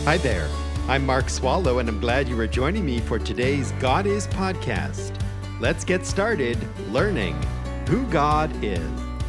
Hi there. I'm Mark Swallow, and I'm glad you are joining me for today's God Is podcast. Let's get started learning who God is.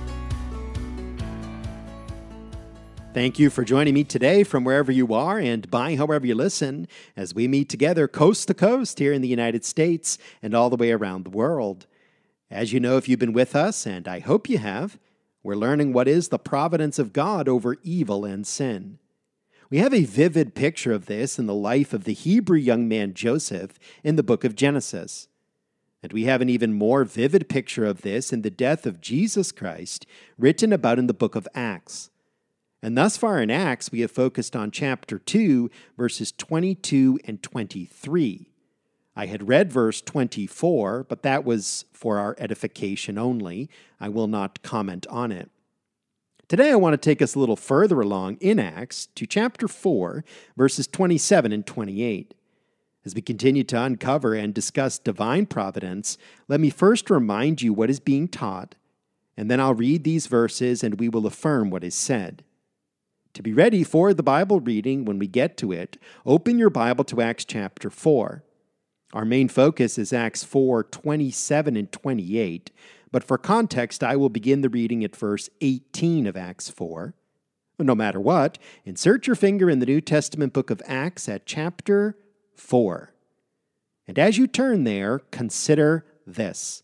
Thank you for joining me today from wherever you are and by however you listen as we meet together coast to coast here in the United States and all the way around the world. As you know, if you've been with us, and I hope you have, we're learning what is the providence of God over evil and sin. We have a vivid picture of this in the life of the Hebrew young man Joseph in the book of Genesis. And we have an even more vivid picture of this in the death of Jesus Christ, written about in the book of Acts. And thus far in Acts, we have focused on chapter 2, verses 22 and 23. I had read verse 24, but that was for our edification only. I will not comment on it. Today I want to take us a little further along in Acts to chapter 4, verses 27 and 28. As we continue to uncover and discuss divine providence, let me first remind you what is being taught, and then I'll read these verses and we will affirm what is said. To be ready for the Bible reading when we get to it, open your Bible to Acts chapter 4. Our main focus is Acts 4, 27 and 28, but for context, I will begin the reading at verse 18 of Acts 4. No matter what, insert your finger in the New Testament book of Acts at chapter 4. And as you turn there, consider this.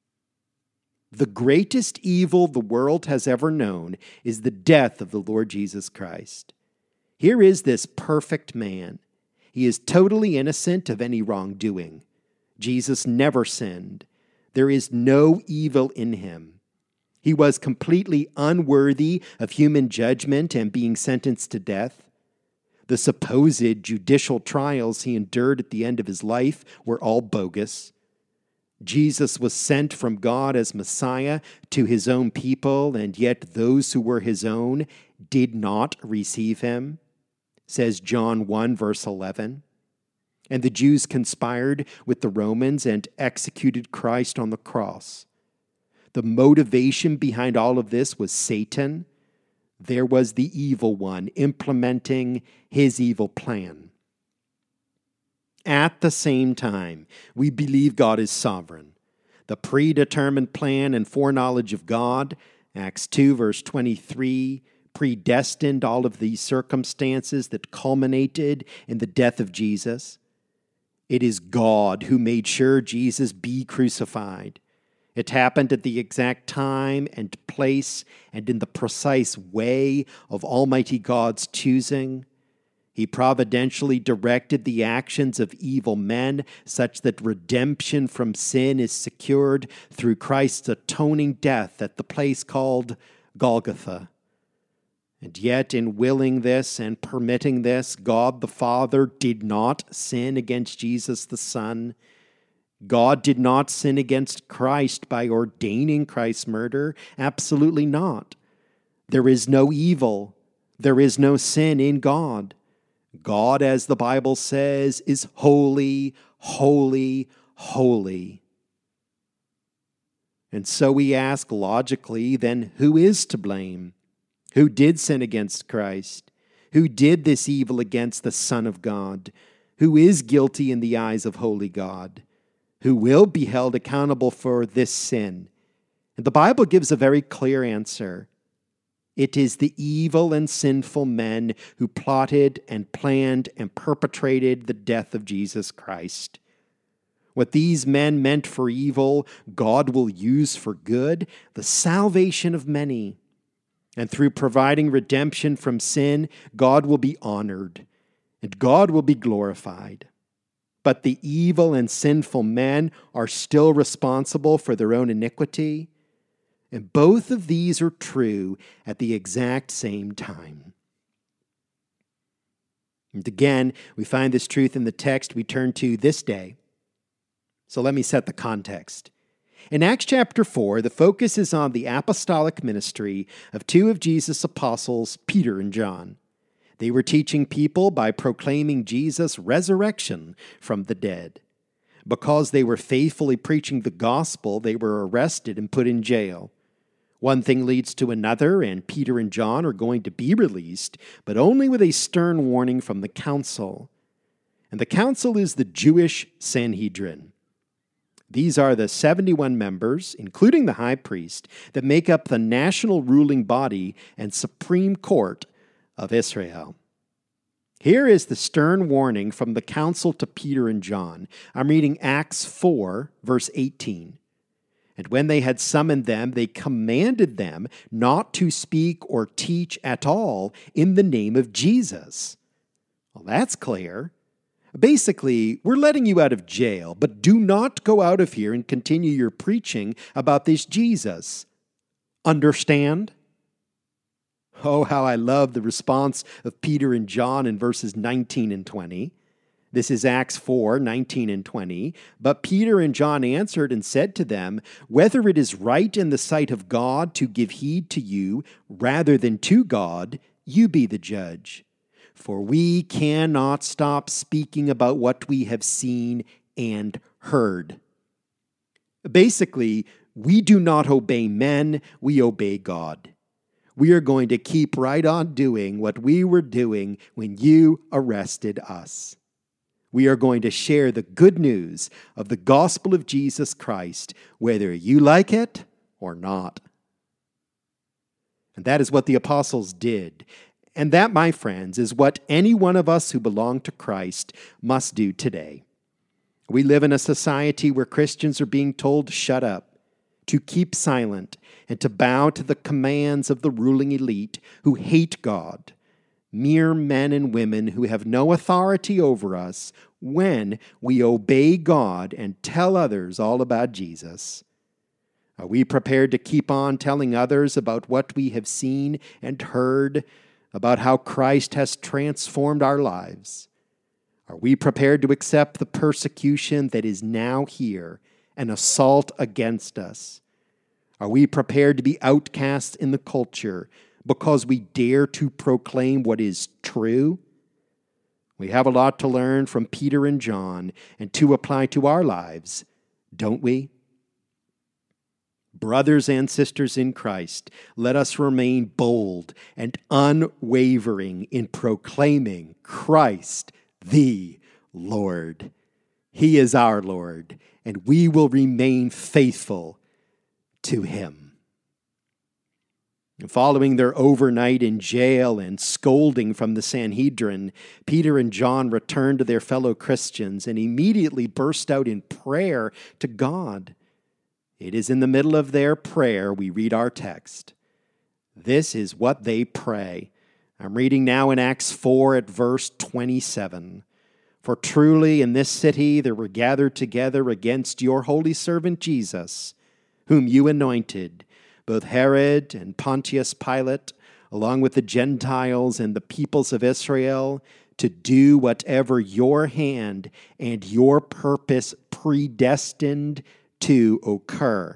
The greatest evil the world has ever known is the death of the Lord Jesus Christ. Here is this perfect man. He is totally innocent of any wrongdoing. Jesus never sinned. There is no evil in him. He was completely unworthy of human judgment and being sentenced to death. The supposed judicial trials he endured at the end of his life were all bogus. Jesus was sent from God as Messiah to his own people, and yet those who were his own did not receive him, says John 1, verse 11. And the Jews conspired with the Romans and executed Christ on the cross. The motivation behind all of this was Satan. There was the evil one implementing his evil plan. At the same time, we believe God is sovereign. The predetermined plan and foreknowledge of God, Acts 2, verse 23, predestined all of these circumstances that culminated in the death of Jesus. It is God who made sure Jesus be crucified. It happened at the exact time and place and in the precise way of Almighty God's choosing. He providentially directed the actions of evil men such that redemption from sin is secured through Christ's atoning death at the place called Golgotha. And yet, in willing this and permitting this, God the Father did not sin against Jesus the Son. God did not sin against Christ by ordaining Christ's murder. Absolutely not. There is no evil. There is no sin in God. God, as the Bible says, is holy, holy, holy. And so we ask logically, then who is to blame? Who did sin against Christ? Who did this evil against the Son of God? Who is guilty in the eyes of holy God? Who will be held accountable for this sin? And the Bible gives a very clear answer. It is the evil and sinful men who plotted and planned and perpetrated the death of Jesus Christ. What these men meant for evil, God will use for good, the salvation of many. And through providing redemption from sin, God will be honored, and God will be glorified. But the evil and sinful men are still responsible for their own iniquity, and both of these are true at the exact same time. And again, we find this truth in the text we turn to this day. So let me set the context. In Acts chapter 4, the focus is on the apostolic ministry of two of Jesus' apostles, Peter and John. They were teaching people by proclaiming Jesus' resurrection from the dead. Because they were faithfully preaching the gospel, they were arrested and put in jail. One thing leads to another, and Peter and John are going to be released, but only with a stern warning from the council. And the council is the Jewish Sanhedrin. These are the 71 members, including the high priest, that make up the national ruling body and supreme court of Israel. Here is the stern warning from the council to Peter and John. I'm reading Acts 4, verse 18. And when they had summoned them, they commanded them not to speak or teach at all in the name of Jesus. Well, that's clear. Basically, we're letting you out of jail, but do not go out of here and continue your preaching about this Jesus. Understand? Oh, how I love the response of Peter and John in verses 19 and 20. This is Acts 4, 19 and 20. But Peter and John answered and said to them, "Whether it is right in the sight of God to give heed to you rather than to God, you be the judge. For we cannot stop speaking about what we have seen and heard." Basically, we do not obey men, we obey God. We are going to keep right on doing what we were doing when you arrested us. We are going to share the good news of the gospel of Jesus Christ, whether you like it or not. And that is what the apostles did. And that, my friends, is what any one of us who belong to Christ must do today. We live in a society where Christians are being told to shut up, to keep silent, and to bow to the commands of the ruling elite who hate God. Mere men and women who have no authority over us when we obey God and tell others all about Jesus. Are we prepared to keep on telling others about what we have seen and heard, about how Christ has transformed our lives? Are we prepared to accept the persecution that is now here, an assault against us? Are we prepared to be outcasts in the culture because we dare to proclaim what is true? We have a lot to learn from Peter and John and to apply to our lives, don't we? Brothers and sisters in Christ, let us remain bold and unwavering in proclaiming Christ the Lord. He is our Lord, and we will remain faithful to him. Following their overnight in jail and scolding from the Sanhedrin, Peter and John returned to their fellow Christians and immediately burst out in prayer to God. It is in the middle of their prayer we read our text. This is what they pray. I'm reading now in Acts 4 at verse 27. "For truly in this city there were gathered together against your holy servant Jesus, whom you anointed, both Herod and Pontius Pilate, along with the Gentiles and the peoples of Israel, to do whatever your hand and your purpose predestined to occur."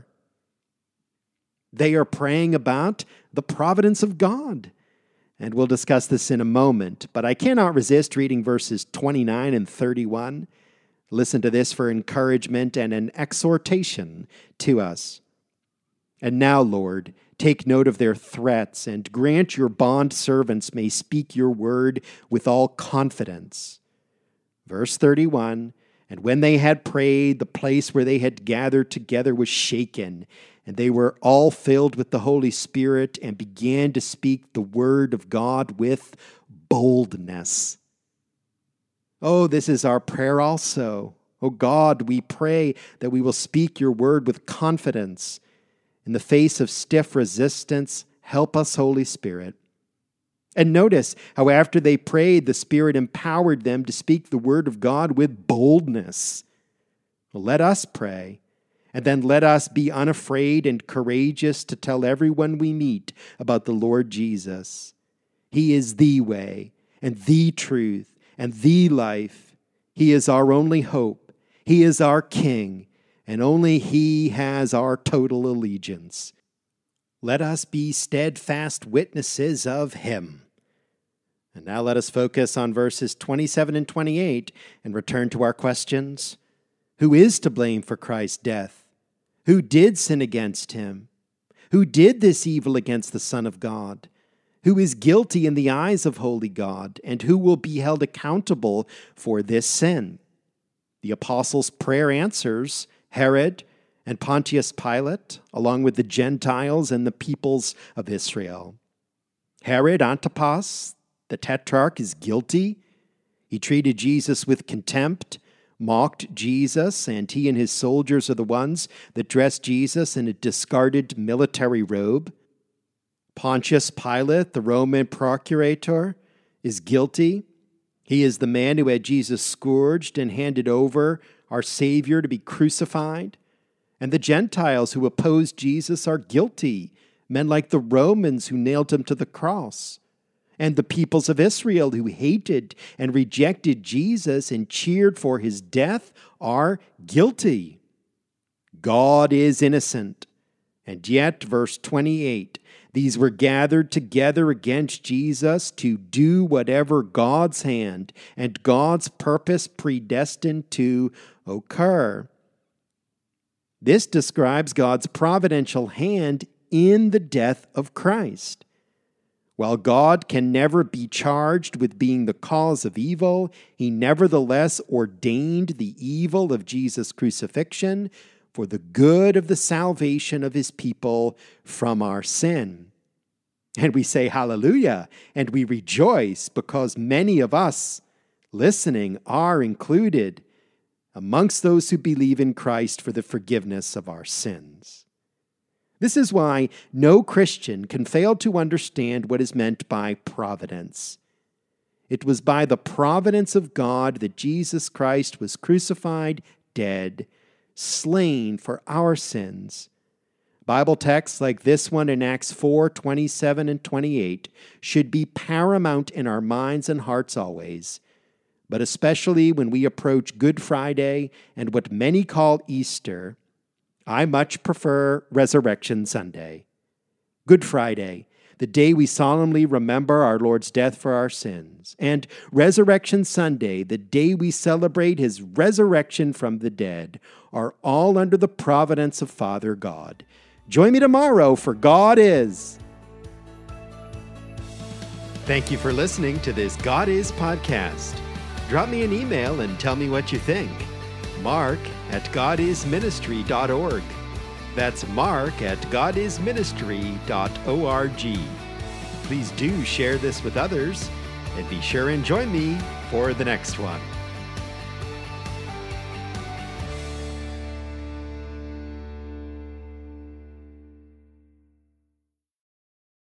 They are praying about the providence of God. And we'll discuss this in a moment, but I cannot resist reading verses 29 and 31. Listen to this for encouragement and an exhortation to us. "And now, Lord, take note of their threats and grant your bondservants may speak your word with all confidence." Verse 31, "And when they had prayed, the place where they had gathered together was shaken, and they were all filled with the Holy Spirit and began to speak the word of God with boldness." Oh, this is our prayer also. Oh God, we pray that we will speak your word with confidence. In the face of stiff resistance, help us, Holy Spirit. And notice how after they prayed, the Spirit empowered them to speak the word of God with boldness. Well, let us pray, and then let us be unafraid and courageous to tell everyone we meet about the Lord Jesus. He is the way, and the truth, and the life. He is our only hope. He is our King. And only he has our total allegiance. Let us be steadfast witnesses of him. And now let us focus on verses 27 and 28 and return to our questions. Who is to blame for Christ's death? Who did sin against him? Who did this evil against the Son of God? Who is guilty in the eyes of holy God, and who will be held accountable for this sin? The apostles' prayer answers Herod and Pontius Pilate, along with the Gentiles and the peoples of Israel. Herod Antipas, the tetrarch, is guilty. He treated Jesus with contempt, mocked Jesus, and he and his soldiers are the ones that dressed Jesus in a discarded military robe. Pontius Pilate, the Roman procurator, is guilty. He is the man who had Jesus scourged and handed over our Savior to be crucified. And the Gentiles who opposed Jesus are guilty, men like the Romans who nailed him to the cross. And the peoples of Israel who hated and rejected Jesus and cheered for his death are guilty. God is innocent. And yet, verse 28, these were gathered together against Jesus to do whatever God's hand and God's purpose predestined to occur. This describes God's providential hand in the death of Christ. While God can never be charged with being the cause of evil, he nevertheless ordained the evil of Jesus' crucifixion for the good of the salvation of his people from our sin. And we say hallelujah, and we rejoice because many of us listening are included amongst those who believe in Christ for the forgiveness of our sins. This is why no Christian can fail to understand what is meant by providence. It was by the providence of God that Jesus Christ was crucified, dead, slain for our sins. Bible texts like this one in Acts 4:27 and 28 should be paramount in our minds and hearts always, but especially when we approach Good Friday and what many call Easter. I much prefer Resurrection Sunday. Good Friday, the day we solemnly remember our Lord's death for our sins, and Resurrection Sunday, the day we celebrate his resurrection from the dead, are all under the providence of Father God. Join me tomorrow for God Is. Thank you for listening to this God Is podcast. Drop me an email and tell me what you think. Mark@godisministry.org. That's Mark@godisministry.org. Please do share this with others, and be sure and join me for the next one.